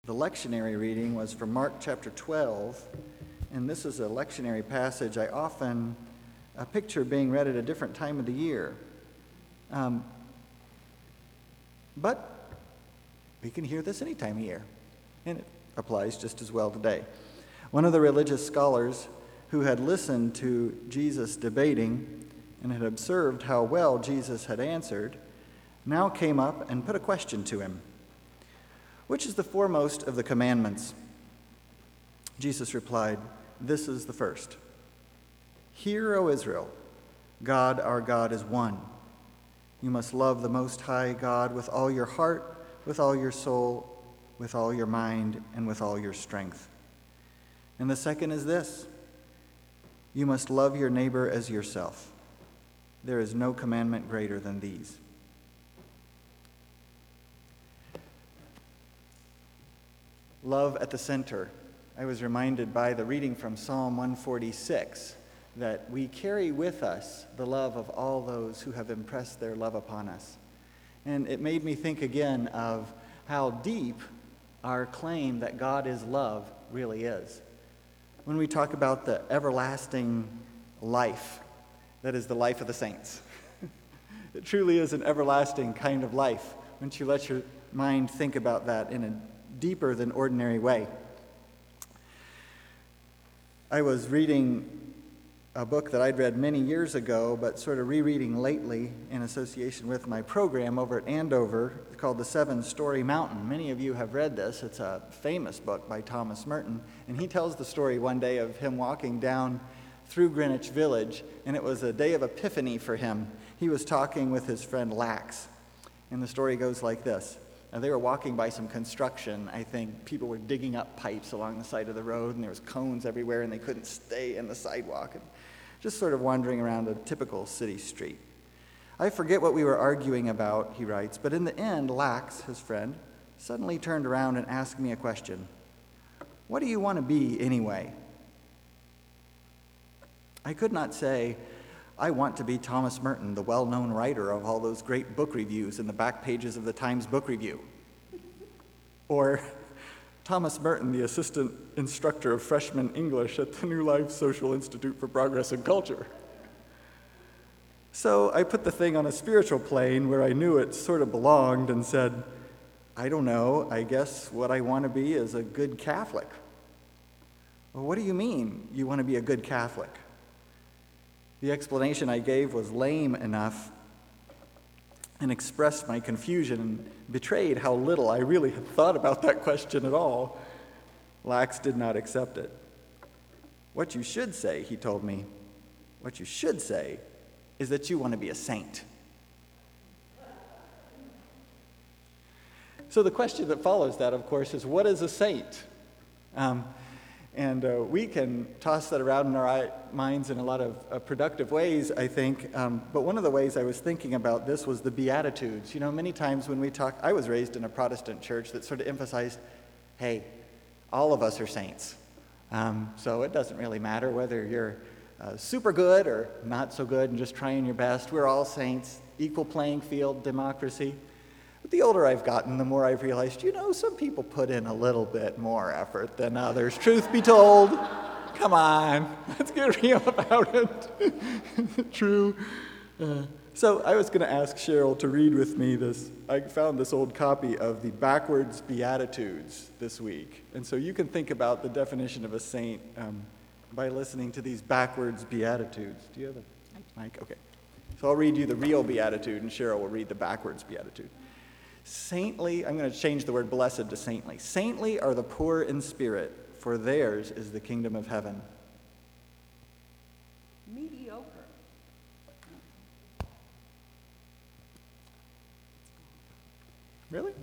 The lectionary reading was from Mark chapter 12, and this is a lectionary passage I often picture being read at a different time of the year. But we can hear this any time of year, and it applies just as well today. One of the religious scholars who had listened to Jesus debating and had observed how well Jesus had answered now came up and put a question to him. Which is the foremost of the commandments? Jesus replied, "This is the first. Hear, O Israel, God our God is one. You must love the Most High God with all your heart, with all your soul, with all your mind, and with all your strength. And the second is this: you must love your neighbor as yourself. There is no commandment greater than these." Love at the center. I was reminded by the reading from Psalm 146 that we carry with us the love of all those who have impressed their love upon us. And it made me think again of how deep our claim that God is love really is. When we talk about the everlasting life, that is the life of the saints. It truly is an everlasting kind of life once you let your mind think about that in a deeper than ordinary way. I was reading a book that I'd read many years ago, but sort of rereading lately in association with my program over at Andover, called The Seven-Story Mountain. Many of you have read this. It's a famous book by Thomas Merton, and he tells the story one day of him walking down through Greenwich Village, and it was a day of epiphany for him. He was talking with his friend Lax, and the story goes like this. They were walking by some construction. I think people were digging up pipes along the side of the road, and there was cones everywhere, and they couldn't stay in the sidewalk. And just sort of wandering around a typical city street. I forget what we were arguing about, he writes, but in the end, Lax, his friend, suddenly turned around and asked me a question. "What do you want to be anyway?" I could not say, "I want to be Thomas Merton, the well-known writer of all those great book reviews in the back pages of the Times Book Review." Or, "Thomas Merton, the assistant instructor of freshman English at the New Life Social Institute for Progress and Culture." So I put the thing on a spiritual plane where I knew it sort of belonged and said, "I don't know, I guess what I want to be is a good Catholic." "Well, what do you mean you want to be a good Catholic?" The explanation I gave was lame enough and expressed my confusion and betrayed how little I really had thought about that question at all. Lax did not accept it. "What you should say," he told me, "what you should say is that you want to be a saint." So the question that follows that, of course, is what is a saint? And we can toss that around in our minds in a lot of productive ways, I think. But one of the ways I was thinking about this was the Beatitudes. You know, many times when we talk, I was raised in a Protestant church that sort of emphasized, hey, all of us are saints. So it doesn't really matter whether you're super good or not so good and just trying your best. We're all saints, equal playing field, democracy. But the older I've gotten, the more I've realized, you know, some people put in a little bit more effort than others. Truth be told, come on, let's get real about it. True. So I was going to ask Cheryl to read with me this. I found this old copy of the Backwards Beatitudes this week. And so you can think about the definition of a saint by listening to these backwards Beatitudes. Do you have a mic? Okay. So I'll read you the real Beatitude, and Cheryl will read the backwards Beatitude. Saintly, I'm going to change the word blessed to saintly. Saintly are the poor in spirit, for theirs is the kingdom of heaven. Mediocre. Really?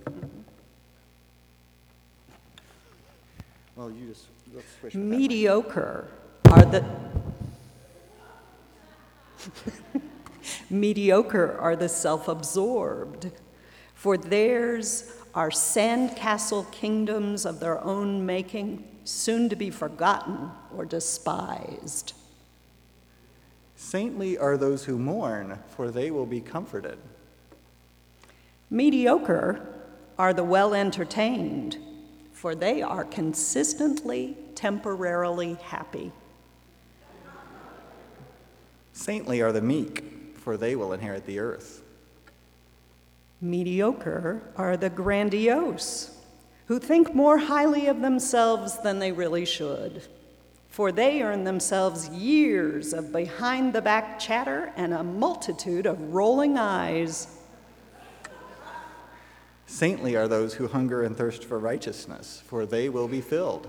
Well, let's switch with Mediocre are the mediocre are the self-absorbed, for theirs are sandcastle kingdoms of their own making, soon to be forgotten or despised. Saintly are those who mourn, for they will be comforted. Mediocre are the well-entertained, for they are consistently, temporarily happy. Saintly are the meek, for they will inherit the earth. Mediocre are the grandiose, who think more highly of themselves than they really should, for they earn themselves years of behind-the-back chatter and a multitude of rolling eyes. Saintly are those who hunger and thirst for righteousness, for they will be filled.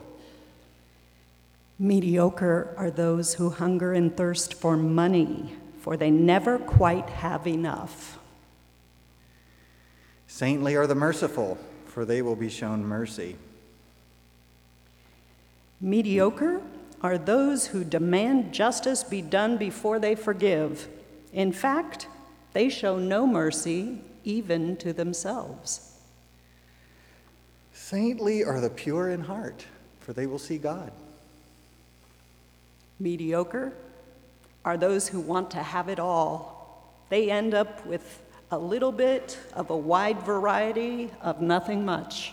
Mediocre are those who hunger and thirst for money, for they never quite have enough. Saintly are the merciful, for they will be shown mercy. Mediocre are those who demand justice be done before they forgive. In fact, they show no mercy even to themselves. Saintly are the pure in heart, for they will see God. Mediocre are those who want to have it all. They end up with a little bit of a wide variety of nothing much.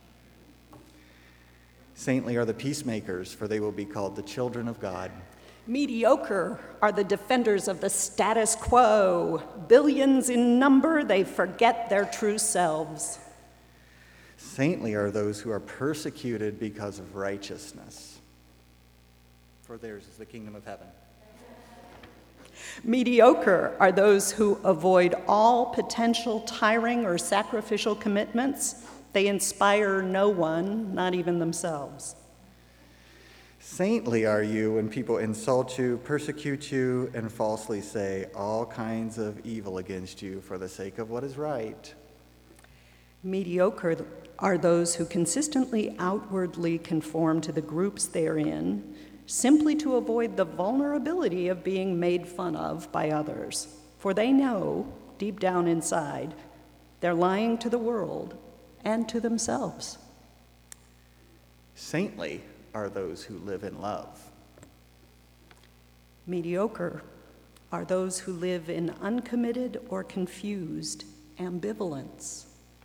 Saintly are the peacemakers, for they will be called the children of God. Mediocre are the defenders of the status quo. Billions in number, they forget their true selves. Saintly are those who are persecuted because of righteousness, for theirs is the kingdom of heaven. Mediocre are those who avoid all potential tiring or sacrificial commitments. They inspire no one, not even themselves. Saintly are you when people insult you, persecute you, and falsely say all kinds of evil against you for the sake of what is right. Mediocre are those who consistently outwardly conform to the groups they're in, simply to avoid the vulnerability of being made fun of by others. For they know, deep down inside, they're lying to the world and to themselves. Saintly are those who live in love. Mediocre are those who live in uncommitted or confused ambivalence.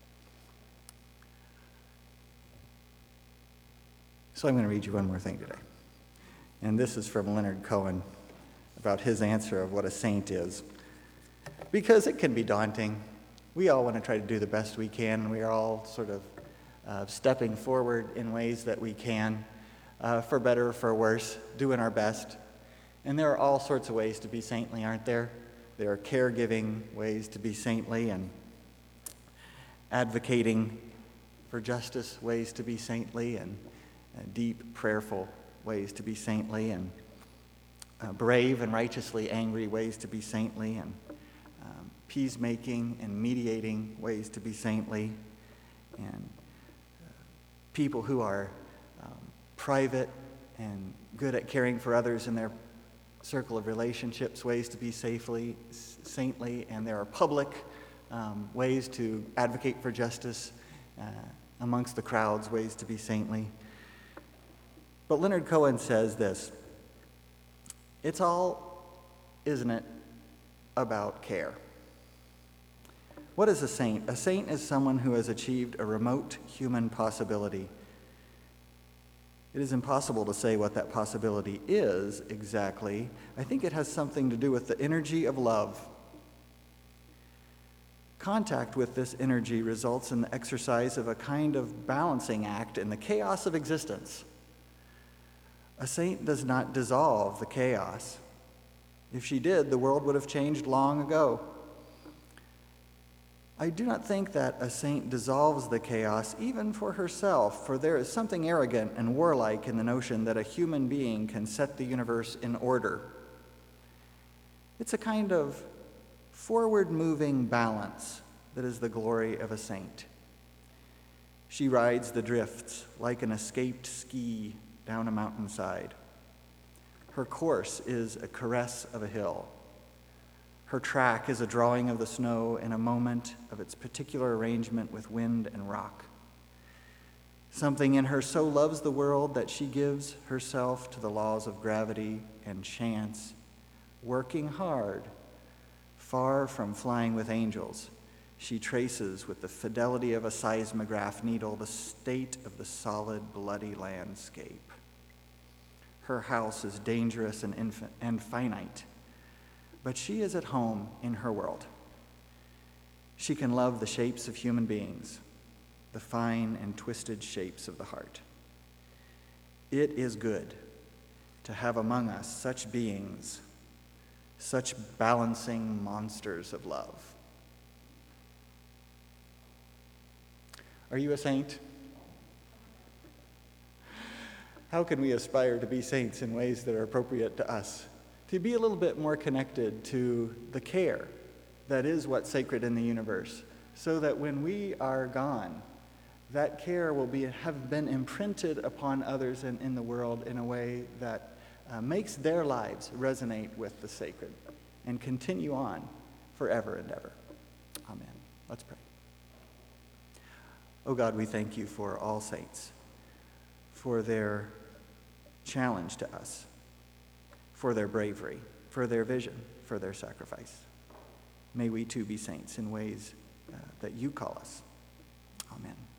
So I'm going to read you one more thing today. And this is from Leonard Cohen about his answer of what a saint is. Because it can be daunting. We all want to try to do the best we can. We are all sort of stepping forward in ways that we can, for better or for worse, doing our best. And there are all sorts of ways to be saintly, aren't there? There are caregiving ways to be saintly, and advocating for justice ways to be saintly, and deep, prayerful ways to be saintly, and brave and righteously angry ways to be saintly, and peacemaking and mediating ways to be saintly, and people who are private and good at caring for others in their circle of relationships, ways to be saintly, and there are public ways to advocate for justice amongst the crowds, ways to be saintly. But Leonard Cohen says this: it's all, isn't it, about care. What is a saint? A saint is someone who has achieved a remote human possibility. It is impossible to say what that possibility is exactly. I think it has something to do with the energy of love. Contact with this energy results in the exercise of a kind of balancing act in the chaos of existence. A saint does not dissolve the chaos. If she did, the world would have changed long ago. I do not think that a saint dissolves the chaos even for herself, for there is something arrogant and warlike in the notion that a human being can set the universe in order. It's a kind of forward-moving balance that is the glory of a saint. She rides the drifts like an escaped ski down a mountainside. Her course is a caress of a hill. Her track is a drawing of the snow in a moment of its particular arrangement with wind and rock. Something in her so loves the world that she gives herself to the laws of gravity and chance, working hard, far from flying with angels. She traces with the fidelity of a seismograph needle the state of the solid, bloody landscape. Her house is dangerous and finite, but she is at home in her world. She can love the shapes of human beings, the fine and twisted shapes of the heart. It is good to have among us such beings, such balancing monsters of love. Are you a saint? How can we aspire to be saints in ways that are appropriate to us? To be a little bit more connected to the care that is what's sacred in the universe, so that when we are gone, that care will have been imprinted upon others in the world in a way that makes their lives resonate with the sacred and continue on forever and ever. Amen. Let's pray. Oh God, we thank you for all saints, for their challenge to us, for their bravery, for their vision, for their sacrifice. May we too be saints in ways that you call us. Amen.